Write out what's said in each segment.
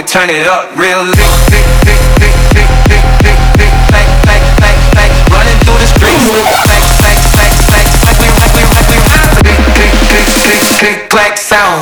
turn it up real lick, lick, lick, lick, lick, lick, lick, lick, clack, clack, clack, clack, running through the streets, clack, clack, clack, clack, clack, we ride, click, click, click, click, click, clack sound.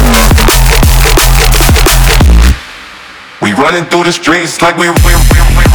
Running through the streets like we